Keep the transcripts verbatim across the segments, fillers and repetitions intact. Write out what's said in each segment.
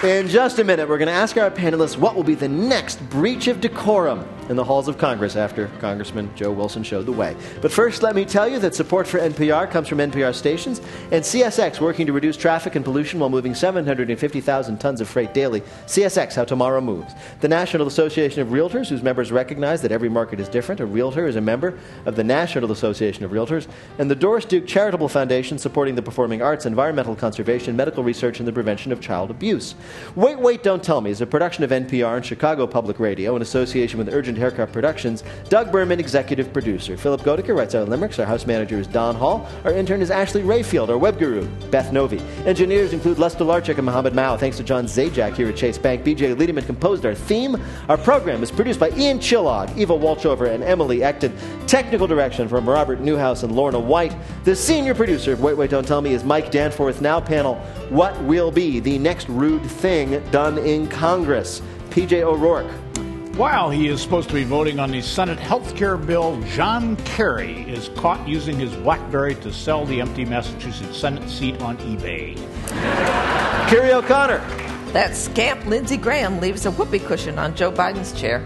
In just a minute, we're going to ask our panelists what will be the next breach of decorum in the halls of Congress after Congressman Joe Wilson showed the way. But first, let me tell you that support for N P R comes from N P R stations and C S X, working to reduce traffic and pollution while moving seven hundred fifty thousand tons of freight daily. C S X, how tomorrow moves. The National Association of Realtors, whose members recognize that every market is different. A realtor is a member of the National Association of Realtors. And the Doris Duke Charitable Foundation, supporting the performing arts, environmental conservation, medical research, and the prevention of child abuse. Wait, Wait, Don't Tell Me is a production of N P R and Chicago Public Radio in association with Urgent Haircut Productions. Doug Berman, executive producer. Philip Goediker writes our limericks. Our house manager is Don Hall. Our intern is Ashley Rayfield. Our web guru, Beth Novi. Engineers include Les Delarczyk and Mohammed Mao. Thanks to John Zajac here at Chase Bank. B J Lederman composed our theme. Our program is produced by Ian Chillog, Eva Walchover, and Emily Ecton. Technical direction from Robert Newhouse and Lorna White. The senior producer of Wait, Wait, Don't Tell Me is Mike Danforth. Now panel, what will be the next rude thing done in Congress? P J O'Rourke. While he is supposed to be voting on the Senate health care bill, John Kerry is caught using his BlackBerry to sell the empty Massachusetts Senate seat on eBay. Kerry O'Connor. That scamp Lindsey Graham leaves a whoopee cushion on Joe Biden's chair.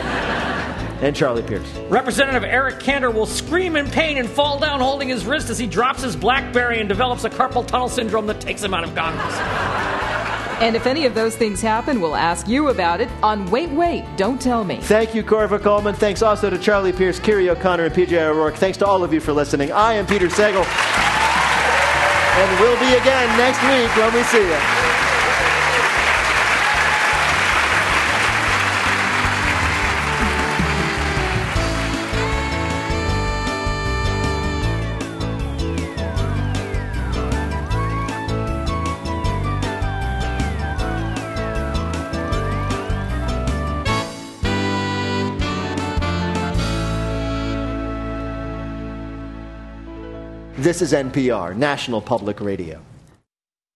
And Charlie Pierce. Representative Eric Cantor will scream in pain and fall down holding his wrist as he drops his BlackBerry and develops a carpal tunnel syndrome that takes him out of Congress. And if any of those things happen, we'll ask you about it on Wait, Wait, Don't Tell Me. Thank you, Corva Coleman. Thanks also to Charlie Pierce, Kerry O'Connor, and P J O'Rourke. Thanks to all of you for listening. I am Peter Sagal. And we'll be again next week when we see you. This is N P R, National Public Radio.